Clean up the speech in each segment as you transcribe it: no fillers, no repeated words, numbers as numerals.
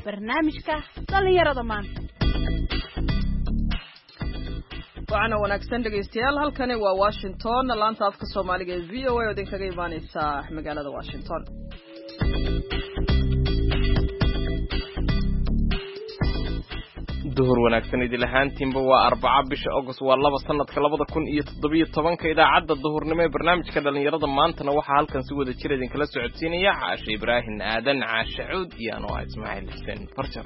barnaamijka dhalinyarada maanta. waxaana wanaagsan dhegaystayaal halkani waa Washington laanta afka Soomaaliga ee VOA oo idinkaga imaanaysa magaalada Washington. duhur wanaagsan idin lahaantiinba waa 4 bisha August waa 2 sanadka 2017 idaacadda duhurnimo ee barnaamijka dhalinyarada maantana waxa halkan si wada jir idin kala socodsiinaya Caashe Ibraahin Aadan Caashe Cuud iyo anoo Ismaaciil Xuseen Farjar.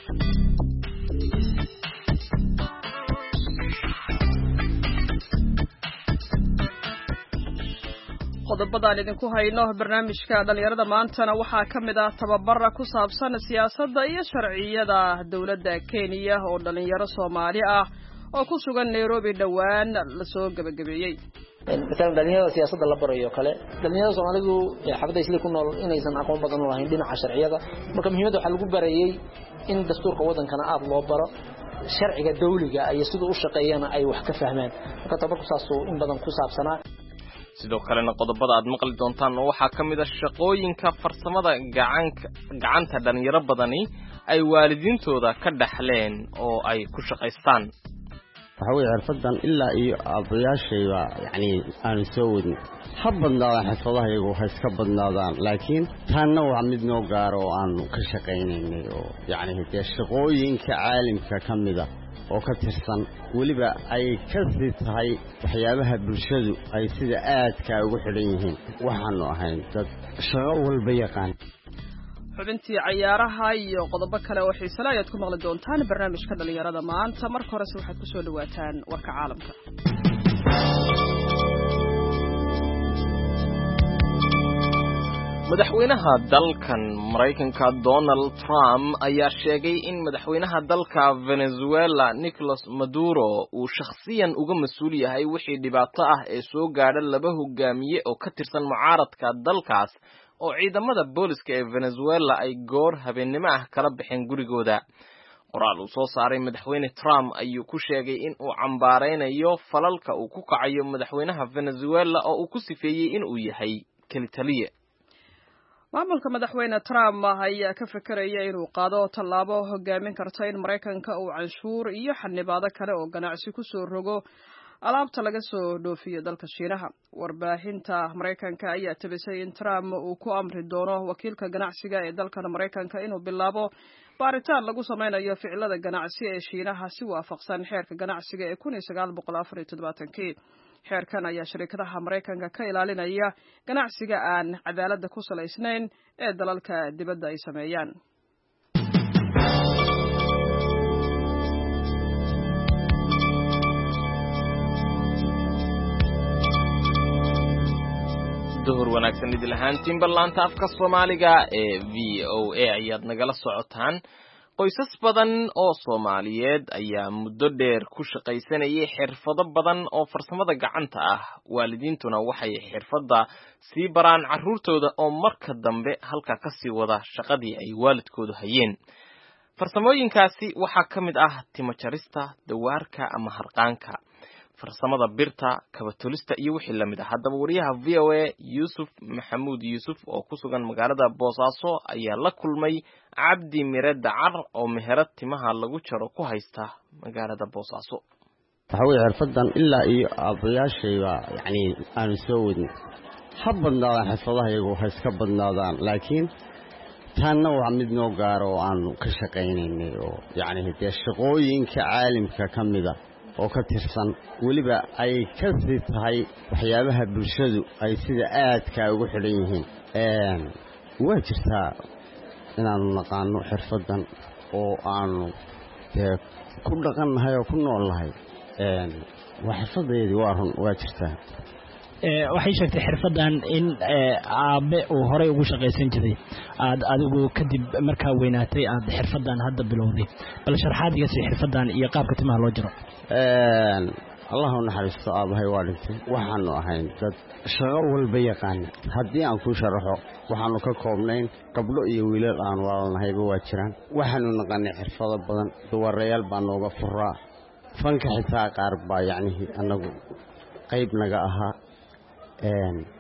qodobada idinku hayno barnaamijka dhalinyarada maantana waxaa kamid ah tababar ku saabsan siyaasadda iyo sharciyada dawladda Kenya oo dhalinyaro Soomaali ah oo ku sugan Nairobi dhawaan la soo gabagabeeyay. مثلا dhalinyarada siyaasadda la barayo kale dhalinyarada Soomaalidu xafada isla ku nool inaysan aqoon badan u lahayn dhinaca sharciyada marka muhiimada waxa lagu barayay in dastuurka wadankana aad loo baro sharciga dawliga ay sidoo u shaqeeyaan ay wax ka fahmaan marka tababarku saaso in badan ku saabsanaa sidoo kalena qodobada aad maqli doontaan waxa kamid ah shaqooyinka farsamada gacanta dhalinyaro badani ay waalidiintooda ka dhaxleen oo ay ku shaqaystaan waxa weey xirfadan ilaa iyo abayaashayba aan soo wadin habadnaa xirfadaha iyagu waxay iska badnaadaan laakiin taana waa mid noo gaar oo aan ka shaqeynay oo shaqooyinka caalamka kamida oo ka tirsan waliba ay ka sii tahay waxyaabaha bulshadu ay sida aadka ugu xidhan yihiin waxaanu ahayn dad shaqo walba yaqaan xubintii ciyaaraha iyo qodobo kale oo xiiso leh ayaad ku maqli doontaan barnaamijka dhalinyarada maanta marka hore waxaad ku soo dhawaataan warka caalamka. madaxweynaha dalkan Mareykanka Donald Trump ayaa sheegay in madaxweynaha dalka Venezuela Nicolas Maduro uu shakhsiyan uga mas'uul yahay wixii dhibaato ah ee soo gaadhay laba hogaamiye oo ka tirsan mucaaradka dalkaas oo ciidamada booliska ee Venezuela ay goor habeenimo ah kala bixeen gurigooda. qoraal uu soo saaray madaxweyne Trump ayuu ku sheegay in uu cambaareynayo falalka uu ku kacayo madaxweynaha Venezuela oo uu ku sifeeyay in uu yahay kalitaliye. maamulka madaxweyne Trump ayaa ka fikraya inuu qaado tallaabo hogaamin karta in Mareykanka uu canshuur iyo xanibaado kale oo ganacsi ku soo rogo alaabta laga soo dhoofiyo dalka Shiinaha. warbaahinta Mareykanka ayaa tabisay in Trump uu ku amri doono wakiilka ganacsiga ee dalka Mareykanka inuu bilaabo baaritaan lagu sameynayo ficilada ganacsi ee Shiinaha si waafaqsan xeerka ganacsiga ee 1974. xeerkan ayaa shirkadaha Mareykanka ka ilaalinaya ganacsiga aan cadaalad ku salaysnayn ee dalalka dibadda ay sameeyaan. duhur wanaagsan idin lahaantiin ballaanta afka Soomaaliga ee VOA ayaad nagala socotaan. qoysas badan oo Soomaaliyeed ayaa muddo dheer ku shaqaysanayay xirfado badan oo farsamada gacanta ah. waalidiintuna waxay xirfada sii baraan carruurtooda oo marka dambe halka ka sii wada shaqadii ay waalidkoodu hayeen. farsamooyinkaasi waxaa kamid ah timo jarista, dawaarka ama harqaanka, farsamada birta, kabatolista iyo wixii lamid ah. haddaba wariyaha VOA Yusuf Maxamuud Yusuf oo ku sugan magaalada Boosaaso ayaa la kulmay Cabdi Mire Dacar oo meherad timaha lagu jaro ku haysta magaalada Boosaaso. waxa weey xirfadan ilaa iyo abayaashayba aan soo wadin habadnaa xirfadaha iyagu waxay iska badnaadaan laakiin taana waa mid noo gaar oo aan ka shaqeynay oo shaqooyinka caalamka kamida oo ka tirsan waliba ay ka sii tahay waxyaabaha bulshadu ay sida aadka ugu xidhan yihiin waa jirtaa inaanu naqaano xirfadan oo aanu ku dhaqannahay oo ku noolnahay waa xirfadeedii waa run waa jirtaa. waxay sheegtay xirfadan in aabe uu horey ugu shaqaysan jiray adigu kadib markaa weynaatay aad xirfadan hadda bilowday bal sharaxaad iga sii xirfadan iyo qaabka timaha loo jiro. Allah u naxariisto aabahay waa dhintay waxaanu ahayn dad shaqo walba yaqaan. haddii aan ku sharaxo waxaanu ka koobnayn gabdho iyo wiilal aan walaalnahayba waa jiraan. waxaanu naqanay xirfado badan duwarayaal baa nooga furaa fanka xitaa qaar baa anagu qayb naga ahaa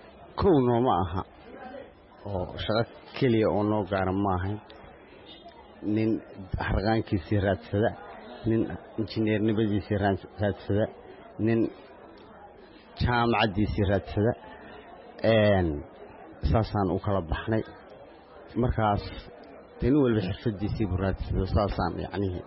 kow nooma aha oo shaqo keliya oo noo gaara ma ahayn nin harqaankiisii raadsada nin injineernimadiisii raadsada nin jaamacaddiisii raadsada saasaan u kala baxnay markaas nin walba xirfadiisii buu raadsado saasaan yacnihii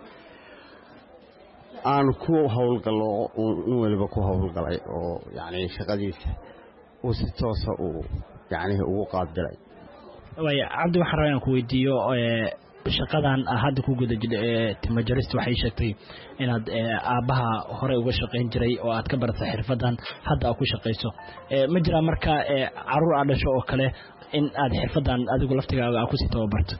aan ku howlgalo nin waliba ku howlgalay oo yacni shaqadiisa uu si toosa uu yacnihii ugu qaabilay waaya cabdi waxaan rabaa inaan ku weydiiyo shaqadan hadda ku guda jira timajarista waxay sheegtay inaad aabbaha hore uga shaqayn jiray oo aad ka baratay xirfadan hadda aad ku shaqayso ma jira marka caruur aad dhasho oo kale in aad xirfadan adigu laftigaaga aad kusii tababarto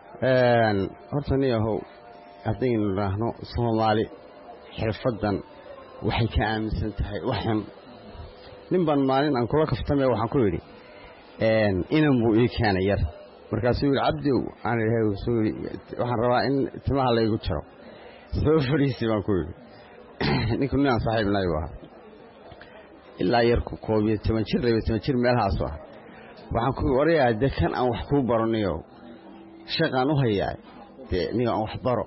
horta niyahow haddaynu idhaahno soomaali xirfadan waxay ka aaminsan tahay waxun nin baan maalin aan kula kaftame waxaan ku yidhi inan buu ii keenay yar markaasuu yidhi cabdiow aan idhahay waxaan rabaa in timaha laygu jaro soo fadhiisi baan ku yidhi ninku ninaan saaxiibnahay buu ahaa ilaa yarku 11 jir 12 jir meelahaasu ah waxaan ku warayaa de kan aan wax kuu baraniyo shaqaan u hayaa dee niyo aan wax baro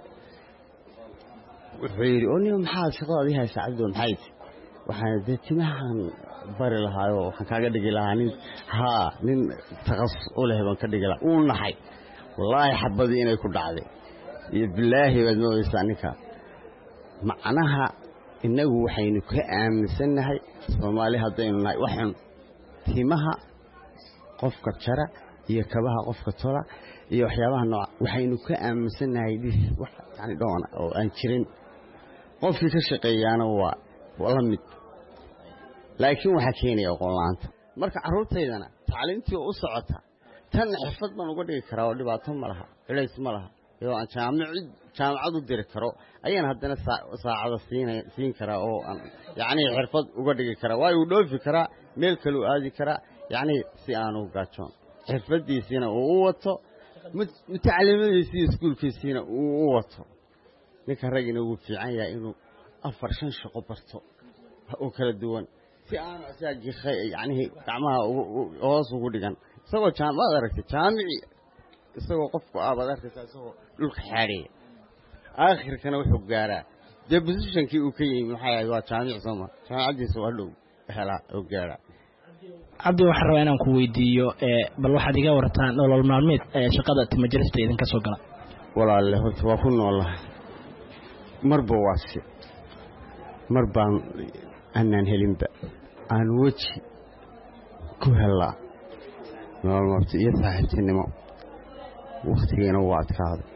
wuxuu yidhi oo niyo maxaad shaqadaad ii haysaa cabdiow maxayd waxaan dee timahan bari lahaayoo waxaan kaaga dhigi lahaa nin takhasus u leh baan ka dhigi lahaa uu naxay wallaahi xabadii inay ku dhacday iyo bilaahi baad moodaysaa ninka macnaha innagu waxaynu ka aaminsannahay soomaali haddaynu nahay waxun timaha qofka jara iyo kabaha qofka tola iyo waxyaabaha nooca waxaynu ka aaminsannahay wax yani dhoona oo aan jirin qofkii ka shaqeeyaana waa la mid laakiin waxaa keenaya aqoon la'aanta marka carruurtaydana tacliintii u socota tan xirfad baan uga dhigi karaa oo dhibaato ma laha culays ma laha iyadoo aan jaamacad u diri karo ayaan haddana saacada siin karaa oo aan yacnii xirfad uga dhigi karaa waayo uu dhoofi karaa meel kaleu aadi karaa yacnii si aanu gaajoon xirfaddiisiina uu u wato mutacallimadiisii iskuulkiisiina uu u wato ninka ragina wuu fiican yahay inuu 4-5 shaqo barto oo kala duwan si aanu asaga yacnii gacmaha hoos ugu dhigan isagoo jaamacad aragtay jaamici isagoo qofku aabad arkaysaa isagoo dhulka xaadheeya aakhirkana wuxuu gaaraa dee bosishankii uu ka yimi waxay ahayd waa jaamic sooma jaamacaddiisa waa dhow helaa oo gaaraa cabdi waxaan rabaa inaan ku weydiiyo bal waxaad iga wartaa nolol maalmeed shaqada timajarista idinka soo gala walaalle horta waa ku noolahay marba waa si mar baan aanaan helinba aan weji ku helaa nolol maalmeed iyo saaxiibtinimo wakhtigiina waa adkaaday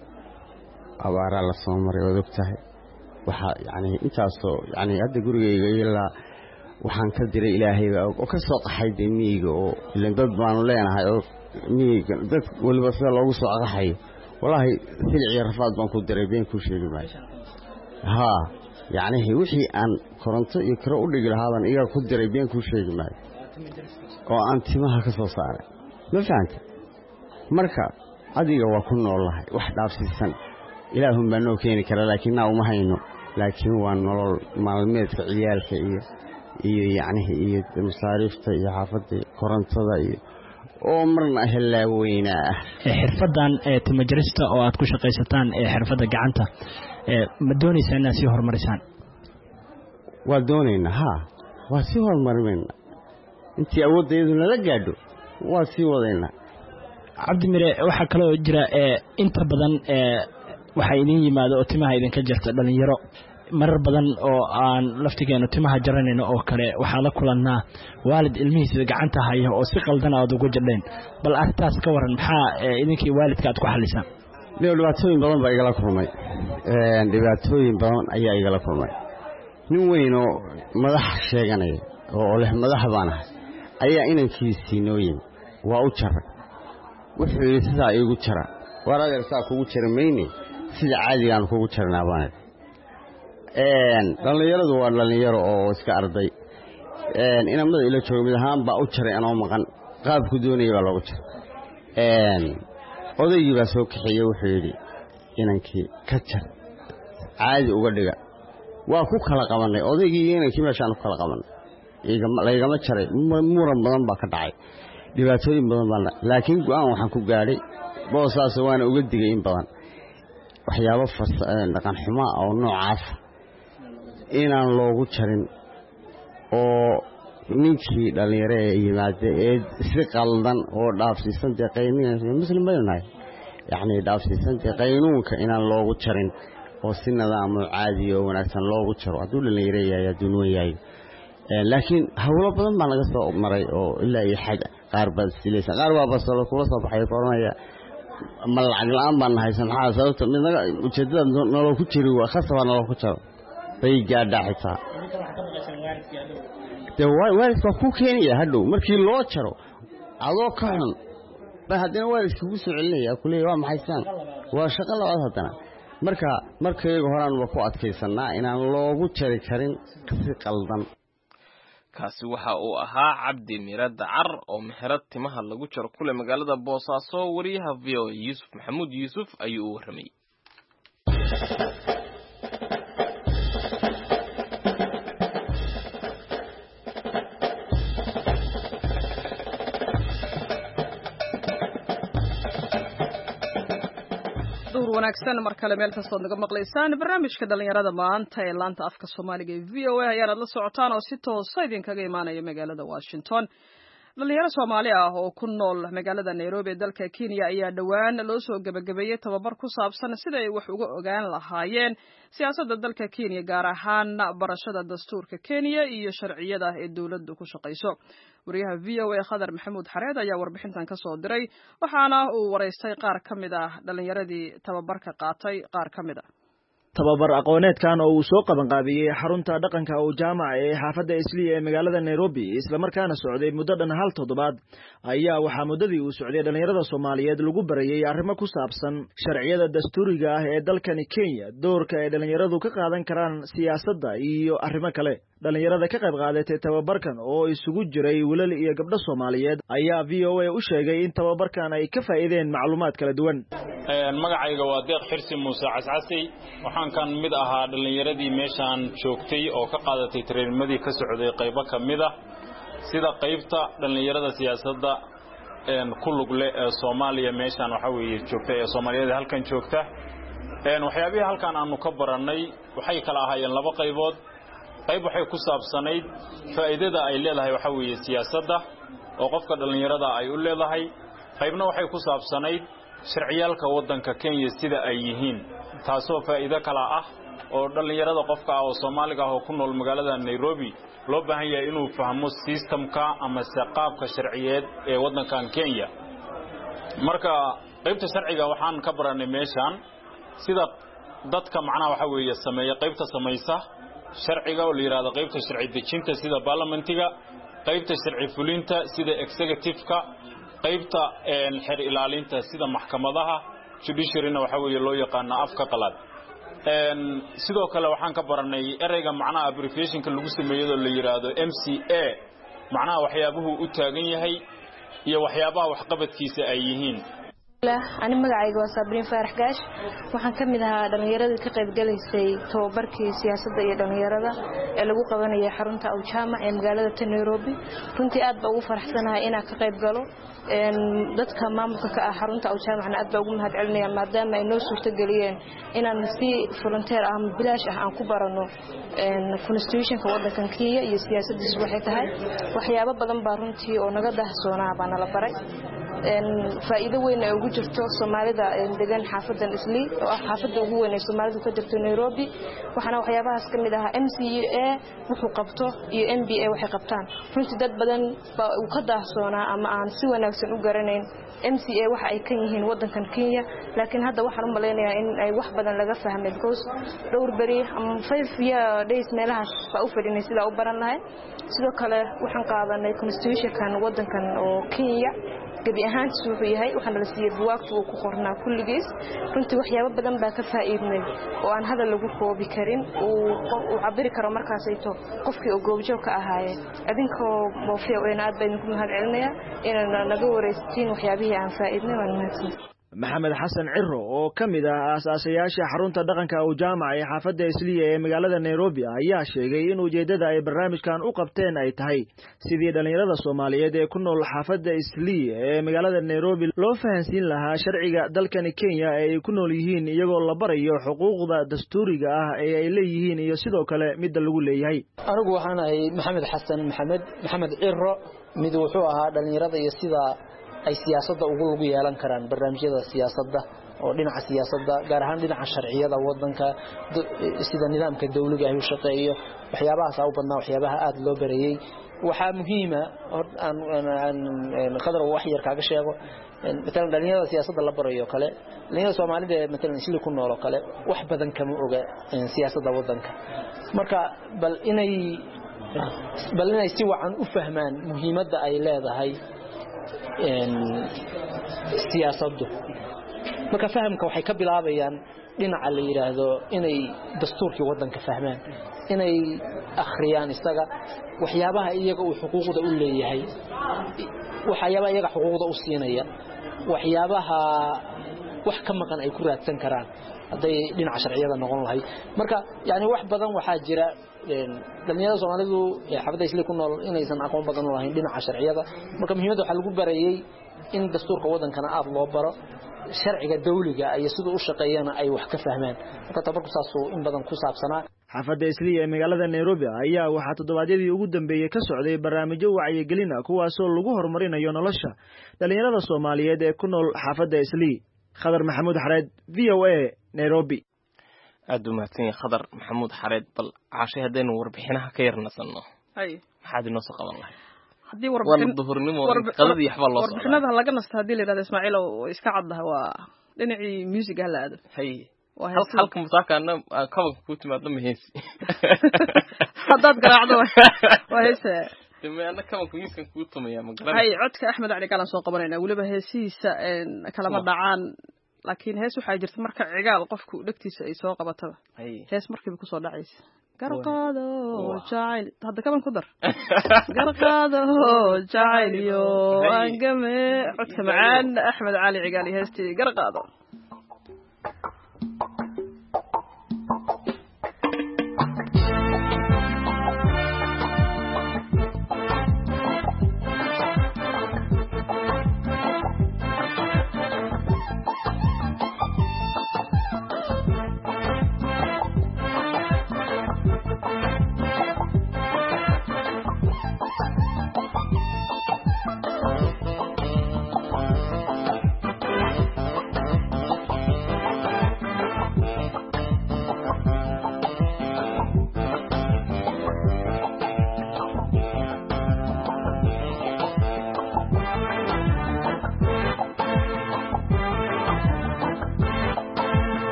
abaaraa la soo maray waad og tahay waxaa yacnii intaasoo yacnii hadda gurigayga ilaa waxaan ka diray ilaahayba oo ka soo qaxay dee miyiga oo ilan dad baanu leenahay oo miyiga dad weliba sida loogu soo qaxayo wallaahi silic iyo rafaad baan ku diray been kuu sheegi maayo haa yacnii wixii aan koronto iyo kiro u dhigi lahaabaan iyaga ku diray been kuu sheegi maayo oo aan timaha ka soo saaray ma fahanta marka adiga waa ku noolahay wax dhaafsiisan ilaahun baa noo keeni kara laakiin naa uma hayno laakiin waa nolol maalmeedka ciyaalka iyo yacnihii iyo masaariifta iyo xaafadda korontada iyo oo marna hellaaweynaa ah xirfadan timajarista oo aad ku shaqaysataan xirfadda gacanta ma doonaysaa inaad sii horumarisaan waa doonaynaa haa waa sii horumarinaynaa intii awoodayadu nala gaadho waa sii wadaynaa cabdi mire waxaa kaloo jira inta badan waxaa idin yimaado oo timaha idinka jirta dhalinyaro marar badan oo aan laftigeenu timaha jaranayno oo kale waxaa la kulannaa waalid ilmihiisa gacanta haya oo si qaldan aad ugu jadheen bal arrintaas ka waran maxaa idinkii waalidka aad ku xalisaan dhibaatooyin badan baa igala kulmay dhibaatooyin badan ayaa igala kulmay nin weyn oo madax sheeganaya oo leh madax baan ahay ayaa inankiisii noo yimi waa u jaray wuxuu yidhi sidaa iigu jara waar adeer saa kugu jara mayne sida caadigaan kugu jarnaa baan dhallinyaradu waa dhallinyaro oo iska arday inamada ila jooga mid ahaan baa u jaray anoo maqan qaabku doonaya baa loogu jaray odaygii baa soo kaxeeyey wuxuu yidhi inankii ka jar caadi uga dhiga waa ku kala qabannay odaygii iyo inankii meeshaan ku kala qabannay laygama jaray muran badan baa ka dhacay dhibaatooyin badan baan laakiin go'aan waxaan ku gaadhay boosaas waana uga digay in badan waxyaabo dhaqan xumo oo noocaas inaan loogu jarin oo ninkii dhalinyaro ee yimaada ee si qaldan oo dhaafsiisan qaynuunka muslim baynu nahay yacni dhaafsiisan qaynuunka inaan loogu jarin oo si nidaam oo caadi oo wanaagsan loogu jaro hadduu dhalinyaro yahay hadduu nuwan yahay laakiin hawlo badan baa laga soo maray oo ilaa iyo xad qaar baa silaysan qaar baa basalo kula soo baxay koronaya ma lacag la'aan baan haysan maxaa sababta midnaga ujeedada nolol ku jiri waa khasaba nolol ku jiro bay gaadhaa xitaa waalidka ku keenaya hadhow markii loo jaro adoo ka xun ba haddana waalidkugu soo celinaya kuleeya waa maxaysaan waa shaqo labaad haddana markayga horaan waa ku adkaysanaa inaan loogu jari karin si qaldan kaasi waxa uu ahaa Cabdi Mira Dacar oo meherad timaha lagu jaro kule magaalada Boosaaso wariyaha VOA Yusuf Maxamuud Yusuf ayuu u warramay wanaagsan mar kale meel kastoo naga maqlaysaan barnaamijka dhalinyarada maanta ee laanta afka Soomaaliga ee VOA ayaad la socotaan oo si toos ah idinkaga imaanaya magaalada Washington dhalinyaro Soomaali ah oo ku nool magaalada Nairobi ee dalka Kenya ayaa dhawaan loo soo gabagabeeyay tababar ku saabsan sida ay wax uga ogaan lahaayeen siyaasadda dalka Kenya gaar ahaan barashada dastuurka Kenya iyo sharciyada ee dawladdu ku shaqeyso wariyaha VOA Khadar Maxamuud Xareed ayaa warbixintan ka soo diray waxaana uu wareystay qaar kamid ah dhalinyaradii tababarka qaatay qaar kamid ah tababar aqooneedkan oo uu soo qaban qaabiyay xarunta dhaqanka oo jaamaca ee xaafadda Islii ee magaalada Nairobi isla markaana socday muddo dhan hal toddobaad ayaa waxa muddadii uu socday dhalinyarada Soomaaliyeed lagu barayay arrimo ku saabsan sharciyada dastuuriga ah ee dalkani Kenya doorka ay dhalinyaradu ka qaadan karaan siyaasadda iyo arrimo kale dhalinyarada ka qayb qaadatay tababarkan oo isugu jiray wiilal iyo gabdho Soomaaliyeed ayaa VOA u sheegay in tababarkan ay ka faa'iideen macluumaad kala duwan magacayga waa Deeq Xirsi Muuse Cascasi waxaan kan mid ahaa dhalinyaradii meeshan joogtay oo ka qaadatay traininmadii ka socday qaybo kamid ah sida qaybta dhalinyarada siyaasadda ku lug leh ee Soomaaliya meeshan waxa weeye joogtay ee Soomaaliyeed halkan joogta waxyaabaha halkan aanu ka baranay waxay kala ahaayeen laba qaybood qayb waxay ku saabsanayd faa'iidada ay leedahay waxa weeye siyaasadda oo qofka dhalinyarada ay u leedahay qaybna waxay ku saabsanayd sharciyalka wadanka Kenya sida ay yihiin taasoo faa'iido kala ah oo dhalinyarada qofka oo Soomaaliga ah oo ku nool magaalada Nairobi loo baahan yahay inuu fahmo systemka ama qaabka sharciyeed ee wadankan Kenya marka qaybta sharciga waxaan ka baranay meeshan sida dadka macnaha waxa weeye sameeya qaybta samaysa sharciga oo la yiraahdo qaybta sharci dejinta sida parliamentiga qaybta sharci fulinta sida executive-ka qaybta xeer ilaalinta sida maxkamadaha judiciary-na waxa weeye loo yaqaan afka qalaad sidoo kale waxaan ka baranay ereyga macnaha abbreviation-ka lagu sameeyo la yiraahdo MCA macnaha waxyaabuhu u taagan yahay iyo waxyaabaha wax qabadkiisa ay yihiin ani magacayga waa Sabriin Faarax Gaash waxaan kamid ahaa dhalinyarada ka qayb galaysay tababarkii siyaasadda iyo dhalinyarada ee lagu qabanayay xarunta Awjaamac ee magaalada Nairobi runtii aad baan ugu faraxsanahay inaan ka qayb galo dadka maamulka ka ah xarunta Awjaamacna aad baan ugu mahadcelinayaa maadaama ay noo suurtageliyeen inaan si volunteer ah ama bilaash ah aan ku barano constitution-ka wadankan Kenya iyo siyaasaddiisa waxay tahay waxyaabo badan baa runtii oo naga dahsoonaa baan la baray faa'iido weyn ay ugu jirto Soomaalida degan xaafadan Islii oo ah xaafada ugu weyn ee Soomaalidu ka jirto Nairobi waxaana waxyaabahaas kamid ah MCA wuxuu qabto iyo MBA waxay qabtaan runtii dad badan baa uu ka daahsoonaa ama aan si wanaagsan u garanayn MCA waxa ay kan yihiin wadankan Kenya laakiin hadda waxaan u maleynayaa in ay wax badan laga fahmay because dhowr bari ama 5 days meelahaas baa u fadhinay sida u baran lahayd sidoo kale waxaan qaadanay constitution-kan wadankan oo Kenya gabi ahaantiisu wuxuu yahay waxaan la siiyay buugaagta uu ku qornaa kulligiis runtii waxyaabo badan baa ka faa'iidnay oo aan hadal lagu koobi karin uu cabiri karo markaas ay to qofkii oo goobjoog ka ahaayay adinkoo moofiya oo aad baan ku mahadcelinayaa inaan naga wareystiin waxyaabihii aan faa'iidnay waan mahadsan maxamed xasan ciro oo ka mid ah aasaasayaasha xarunta dhaqanka u jaamac ee xaafadda isliya ee magaalada nairobi ayaa sheegay in ujeeddada ay barnaamijkan u qabteen ay tahay sidii dhallinyarada soomaaliyeed ee ku nool xaafadda isliya ee magaalada nairobi loo fahansiin lahaa sharciga dalkani kenya ee ay ku nool yihiin iyagoo la barayo xuquuqda dastuuriga ah ee ay leeyihiin iyo sidoo kale midda lagu leeyahay. anigu waxaan ahay maxamed xasan maxamed ciro mid wuxuu ahaa dhallinyarada iyo sida ay siyaasadda ugu lug yeelan karaan barnaamijyada siyaasadda oo dhinaca siyaasadda gaar ahaan dhinaca sharciyada wadanka sida nidaamka dawliga ay u shaqeeyo waxyaabahaas u badnaa waxyaabaha aad loo bareeyay waxaa muhiima qadar wax yar kaaga sheego مثلا dhalinyarada siyaasadda la barayo kale dhalinyarada Soomaalida مثلا isla ku nool kale wax badan kama oga siyaasadda wadanka marka bal inay si wacan u fahmaan muhiimadda ay leedahay siyaasaddu marka fahamka waxay ka bilaabayaan dhinaca la yiraahdo inay dastuurkii wadanka fahmaan inay akhriyaan isaga waxyaabaha iyaga uu xuquuqda u leeyahay waxyaabaha iyaga xuquuqda u siinaya waxyaabaha wax ka maqan ay ku raadsan karaan haday dhinaca sharciyada noqon lahayd marka yaani wax badan waxa jira dhalinyarada Soomaalidu ee xafada isla ku nool inaysan aqoon badan u lahayn dhinaca sharciyada marka muhiimadda waxa lagu barayay in dastuurka wadankana aad loo baro sharciga dawliga ay sidoo u shaqeeyaan ay wax ka fahmaan marka tabarku saasoo in badan ku saabsanaa xaafadda isliya ee magaalada Nairobi ayaa waxaa toddobaadyadii ugu dambeeyay ka socday barnaamijyo wacyigelin ah kuwaasoo lagu horumarinayo nolosha dhalinyarada Soomaaliyeed ee ku nool xaafadda isliya khadar maxamuud xareed VOA Nairobi aad u mahadsan khadar maxamuud xareed bal caashay hadeen warbixinaha ka yarnasano maxaad inoo soo qaban lahayd hadii warbixin duhurnimo qadadii waxba loo soo warbixinada laga nasto hadii la yiraahdo Ismaaciil oo iska caddaha waa dhinacii music la aado halka musaakana kabanka ku timaado mahaysi hadaad garaacdo waa heese timaana kabanka miiskan ku tumaya ma garan codka Axmed Ali Galan soo qabanayna waliba heesiisa kalama dhacaan laakiin hees waxa jirta marka cigaal qofku dhagtiisa ay soo qabataba hees markiiba ku soo dhacaysa garqaado jacayl hadda kaban ku dar garqaado jacayl yo angame codka macaan Axmed Ali Cigaal heestii garqaado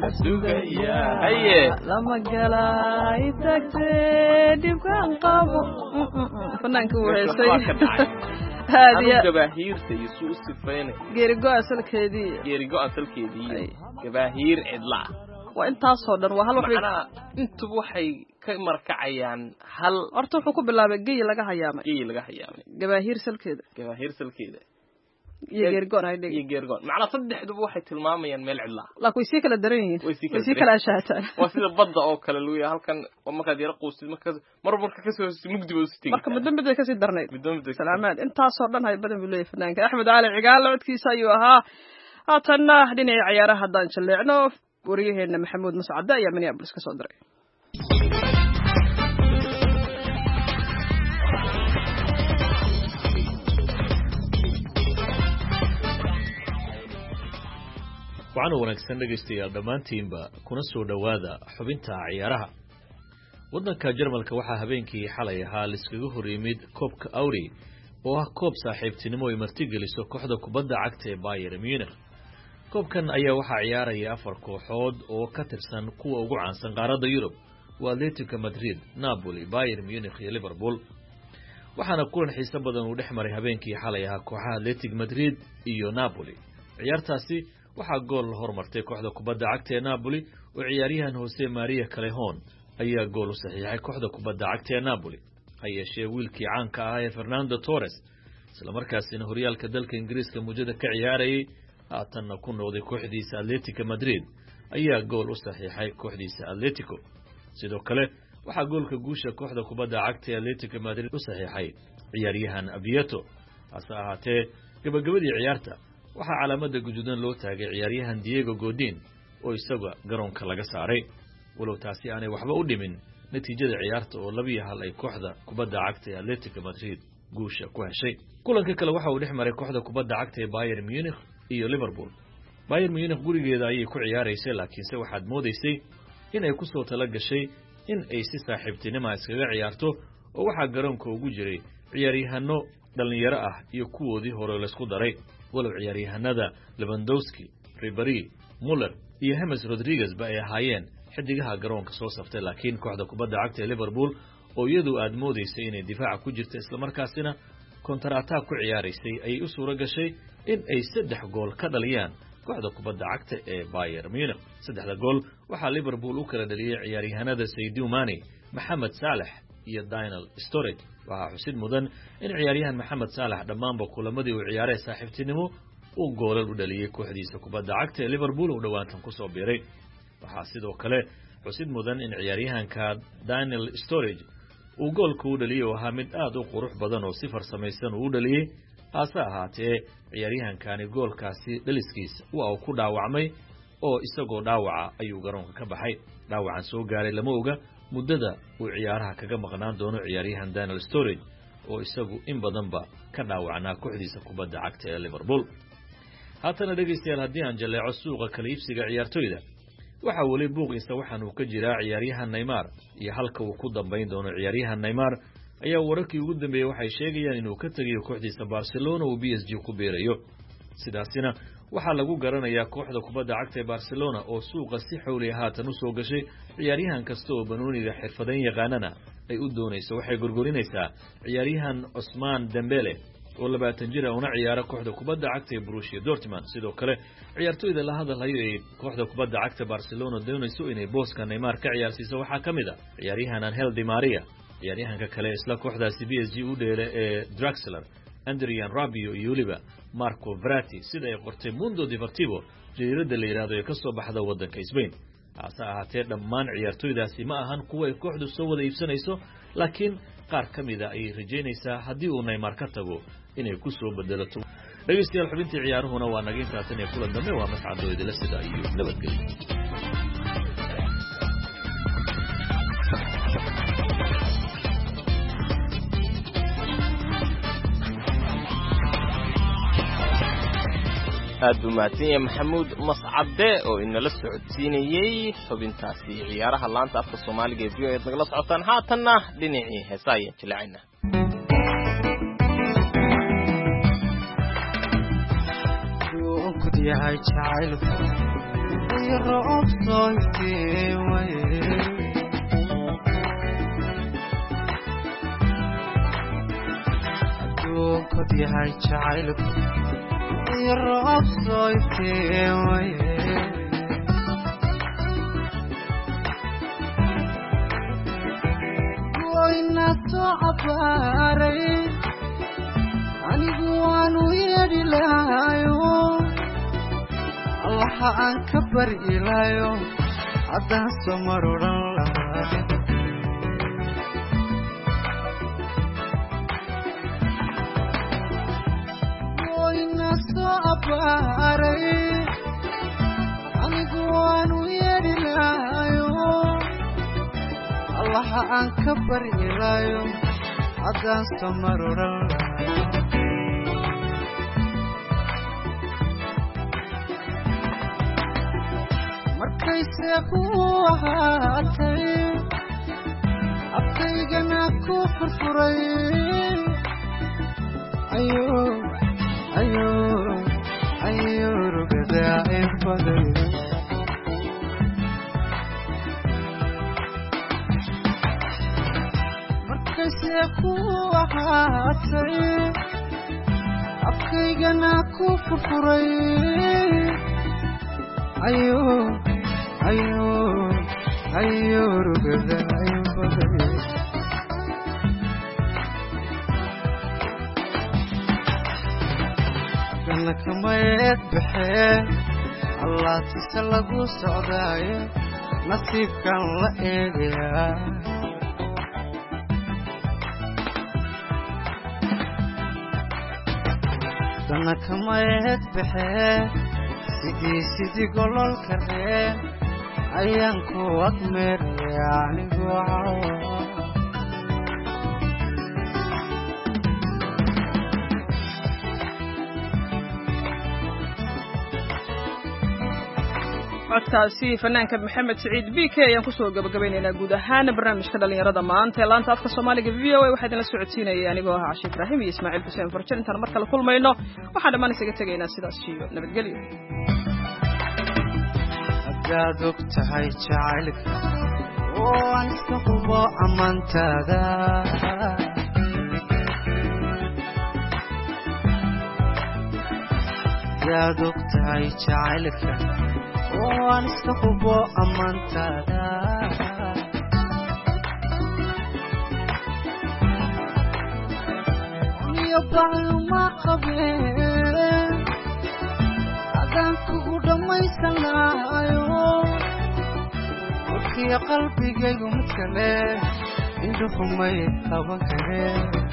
sugaya haye lama galay tagtee dibkan qabo fanaanka uu heesay hadiya gabaahirta iyo suu sifeynay geerigo asalkeedii gabaahir cidla waa intaas oo dhan waa hal wax intu waxay ka markacayaan hal horta wuxuu ku bilaabay gey laga hayaamay gabaahir salkeeda iyo geergoon ay dhig iyo geergoon macna saddexduba waxay tilmaamayaan meel cidla la ku sii kala daran yihiin way sii kala ashaataan waa sida badda oo kale lagu yahay halkan marka yara quusid marka ka soo mugdi buu istii marka mid ka sii darnayd salaamaad intaas oo dhan hay badan buu leeyahay fanaanka Axmed Cali Cigaal codkiisa ayuu ahaa haatanna dhinaca ciyaaraha hadaan jaleecno wariyaheena Maxamuud Mascade ayaa Minneapolis ka soo diray waxaan wanaagsan dhageystayaal dhammaantiinba kuna soo dhowaada xubinta ciyaaraha waddanka Jarmalka waxaa habeenkii xalay ahaa liskaga hor yimid koobka Audi oo ah koob saaxiibtinimo ay martigeliso kooxda kubadda cagta ee Bayern Munich koobkan ayaa waxaa ciyaaraya 4 kooxood oo ka tirsan kuwa ugu caansan qaaradda Yurub waa Atletico Madrid, Napoli, Bayern Munich iyo Liverpool waxaana kulan xiiso badan uu dhex maray habeenkii xalay ahaa kooxaha Atletico Madrid iyo Napoli ciyaartaasi waxaa gool la hormartay kooxda kubadda cagta ee Napoli oo ciyaaryahan Jose Maria Callejon ayaa gool u saxiixay kooxda kubadda cagta ee Napoli hayeshee wiilkii caanka ah ee Fernando Torres isla markaasina horyaalka dalka Ingiriiska mudada ka ciyaarayay haatanna ku noqday kooxdiisa Atletico Madrid ayaa gool u saxiixay kooxdiisa Atletico sidoo kale waxaa goolka guusha kooxda kubadda cagta ee Atletico Madrid u saxiixay ciyaaryahan Abieto hase ahaatee gabagabadii ciyaarta waxaa calaamada guduudan loo taagay ciyaaryahan Diego Godin oo isaga garoonka laga saaray walow taasi aanay waxba u dhimin natiijada ciyaarta oo 2-1 ay kooxda kubadda cagta ee Atletico Madrid guusha ku heshay kulanka kale waxa uu dhex maray kooxda kubadda cagta ee Bayern Munich iyo Liverpool Bayern Munich gurigeeda ayay ku ciyaaraysay laakiinse waxaad moodaysay in ay ku soo tala gashay in ay si saaxiibtinimo iskaga ciyaarto oo waxa garoonka ugu jiray ciyaaryahanno dhalinyaro ah iyo kuwoodii hore la isku daray walow ciyaaryahanada Lewandowski, Ribery, Muller iyo James Rodriguez ba ay ahaayeen xidigaha garoonka soo saftay laakiin kooxda kubadda cagta ee Liverpool oo iyadu aad moodaysay inay difaac ku jirto isla markaasina kontrata ku ciyaaraysay ay u suura gashay in ay 3 gool ka dhaliyaan kooxda kubadda cagta ee Bayern Munich 3 gool waxa Liverpool u kala dhaliyay ciyaaryahanada Sadio Mane, Mohamed Salah iyo Daniel Sturridge waxa xusid mudan in ciyaaryahan Mohamed Salah dhamaanba kulamadii uu ciyaaray saaxiibtinimo uu goolal u dhaliyay kooxdiisa kubadda cagta ee Liverpool oo dhawaantan ku soo biiray waxa sidoo kale xusid mudan in ciyaaryahanka Daniel Sturridge uu goolka u dhaliyay waxa mid aad u qurux badan oo si farsamaysan uu dhaliyay hase ahaatee ciyaaryahankani goolkaasi dhaliskiisa waa uu ku dhaawacmay oo isagoo dhaawaca ayuu garoonka ka baxay dhaawacan soo gaaray lama oga muddada uu ciyaaraha kaga maqnaan doono ciyaaryahan Daniel Sturridge oo isagu in badanba ka dhaawacnaa kooxdiisa kubadda cagta ee Liverpool haatana dhageystayaal haddii aan jaleeco suuqa kala iibsiga ciyaartoyda waxa wali buuqiisa waxaan uu ka jiraa ciyaaryahan Neymar iyo halka uu ku dambeyn doono ciyaaryahan Neymar ayaa wararkii ugu dambeeyay waxay sheegayaan inuu ka tagayo kooxdiisa Barcelona oo PSG ku biirayo sidaasina waxaa lagu garanayaa kooxda kubadda cagta ee Barcelona oo suuqa si xawli haatan u soo gashay ciyaaryahan kasta oo banooniga xirfadan yaqaanana ay u doonayso waxay gorgorinaysaa ciyaaryahan Ousmane Dembele oo 20 jir ah una ciyaara kooxda kubadda cagta ee Borussia Dortmund sidoo kale ciyaartoyda la hadalhayo ee kooxda kubadda cagta Barcelona doonayso inay booska Neymar ka ciyaarsiiso waxaa kamid ah ciyaaryahan Angel Di Maria ciyaaryahanka kale isla kooxdaasi PSG u dheelay ee Draxler Adrian Rabiot iyo waliba Marco Verratti sida ay qortay Mundo Deportivo jariirada la yiraahdo ee ka soo baxda wadanka Spain hase ahaatee dhammaan ciyaartoydaasi ma ahan kuwa ay kooxdu soo wada iibsanayso laakiin qaar kamid ah ay rajeynaysaa haddii uu Neymar ka tago inay ku soo bedelato dhageystayaal xubintii ciyaaruhuna waa naga intaatan ee kulan dambe waa mascadooyada la sida iyo nabadgelyo aad buu mahadsan yahay Maxamuud Mascade oo inala socodsiinayay xubintaasi ciyaaraha laanta afka Soomaaliga ee VO nagala socotaan haatanna dhinacii heesaya jilacina yahay jacaylku roob soo iftiimay adduunkod yahay jacaylku roob soo iftiimay wayna soo cabaaray anigu waanu yeedhi lahayo allaha aan ka bari ilaayo haddaan soo mar odhan lahaa wayna soo cabaaray anigu waanu yeedhi lahayo allaha aan ka bari ilaayo haddaan soo mar odhan lahaa markayse ku ahaatay afkaygana ku furfuray ayo rugadaa inbaday markayse ku ahaatay afkaygana ku furfuray ayo rugadaa inbaday dana kamayeed baxee allaatise lagu socdaaye nasiibkan la eegayaa dana kamayeed baxee sidii gololka reen ayaan ku agmeeraya anigu cawa codkaasi fanaanka maxamed saciid bk ayaan kusoo gabagabaynaynaa guud ahaan barnaamijka dhalinyarada maanta ee laanta afka soomaaliga v o a waxaa idinla socodsiinayay anigoo ah cashi ibraahim iyo ismaaciil xuseen farjan intaan mar kale kulmayno waxaan dhammaan isaga tegaynaa sidaas iyo nabadgelyo haddaad og tahay jacaylka oo aan iska hubo ammaantaada haddaad og tahay jacaylka oo aan iska hubo ammaantaada niyo bacluma qabeen haddaan kugu dhammaysan lahayo warkiyo qalbigaygu mid kale indhuhumay qaban kareen